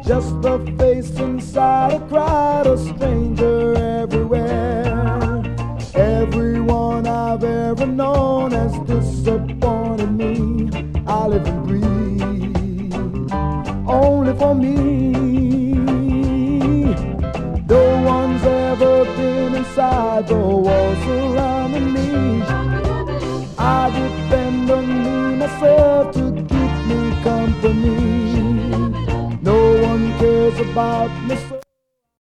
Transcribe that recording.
just a face inside a crowd, a stranger everywhere. Everyone I've ever known has disappointed me. I live and breathe only for me. No one's ever been inside the walls surrounding me. I depend on me myself to keep me company. No one cares about me.